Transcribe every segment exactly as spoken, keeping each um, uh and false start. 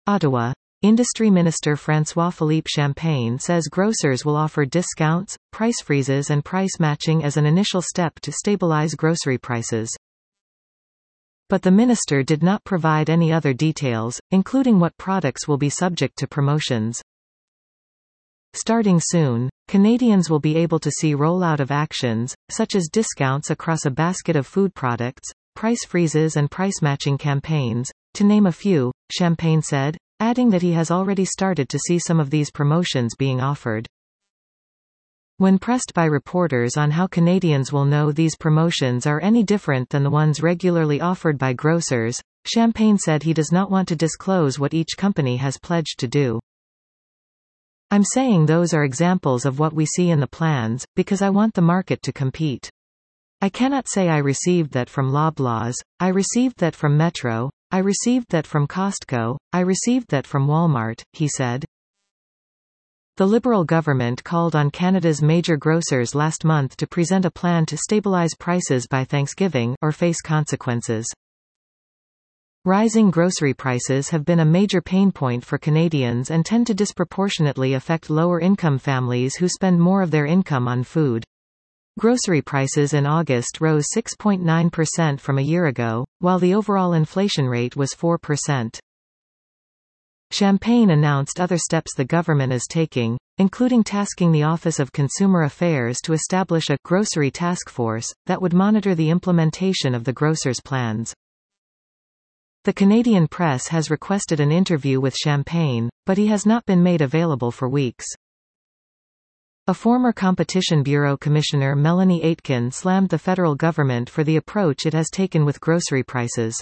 Ottawa. Industry Minister François-Philippe Champagne says grocers will offer discounts, price freezes and price matching as an initial step to stabilize grocery prices. But the minister did not provide any other details, including what products will be subject to promotions. Starting soon, Canadians will be able to see rollout of actions, such as discounts across a basket of food products, price freezes and price matching campaigns, to name a few, Champagne said, adding that he has already started to see some of these promotions being offered. When pressed by reporters on how Canadians will know these promotions are any different than the ones regularly offered by grocers, Champagne said he does not want to disclose what each company has pledged to do. I'm saying those are examples of what we see in the plans, because I want the market to compete. I cannot say I received that from Loblaws, I received that from Metro, I received that from Costco, I received that from Walmart, he said. The Liberal government called on Canada's major grocers last month to present a plan to stabilize prices by Thanksgiving, or face consequences. Rising grocery prices have been a major pain point for Canadians and tend to disproportionately affect lower-income families who spend more of their income on food. Grocery prices in August rose six point nine percent from a year ago, while the overall inflation rate was four percent. Champagne announced other steps the government is taking, including tasking the Office of Consumer Affairs to establish a grocery task force that would monitor the implementation of the grocers' plans. The Canadian press has requested an interview with Champagne, but he has not been made available for weeks. A former Competition Bureau Commissioner, Melanie Aitken, slammed the federal government for the approach it has taken with grocery prices.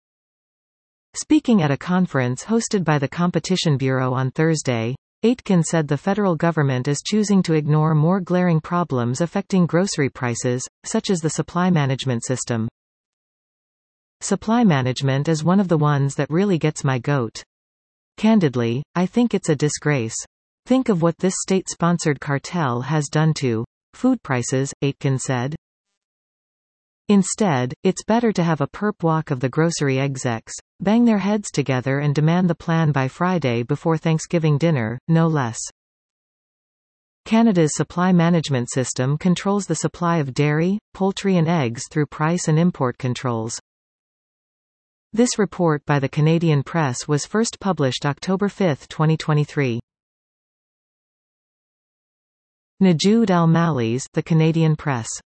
Speaking at a conference hosted by the Competition Bureau on Thursday, Aitken said the federal government is choosing to ignore more glaring problems affecting grocery prices, such as the supply management system. Supply management is one of the ones that really gets my goat. Candidly, I think it's a disgrace. Think of what this state-sponsored cartel has done to food prices, Aitken said. Instead, it's better to have a perp walk of the grocery execs, bang their heads together and demand the plan by Friday before Thanksgiving dinner, no less. Canada's supply management system controls the supply of dairy, poultry and eggs through price and import controls. This report by the Canadian Press was first published October fifth, twenty twenty-three. Najoud Al-Malli's The Canadian Press.